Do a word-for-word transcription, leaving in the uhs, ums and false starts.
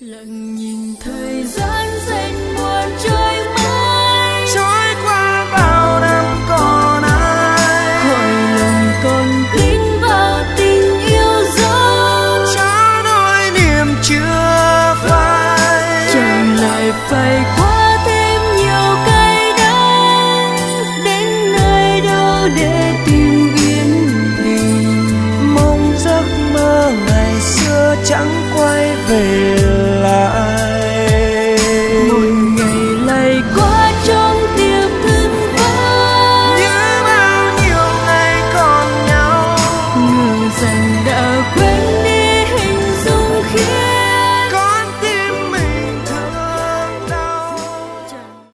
lặng nhìn thời gian xanh buồn trôi mãi, trôi qua bao năm còn ai hỏi lòng còn tin vào tình yêu dấu, cho nỗi niềm chưa phai, chẳng lại phải qua thêm nhiều cay đắng, đến nơi đâu để tìm yên bình. mong giấc mơ ngày xưa chẳng quay về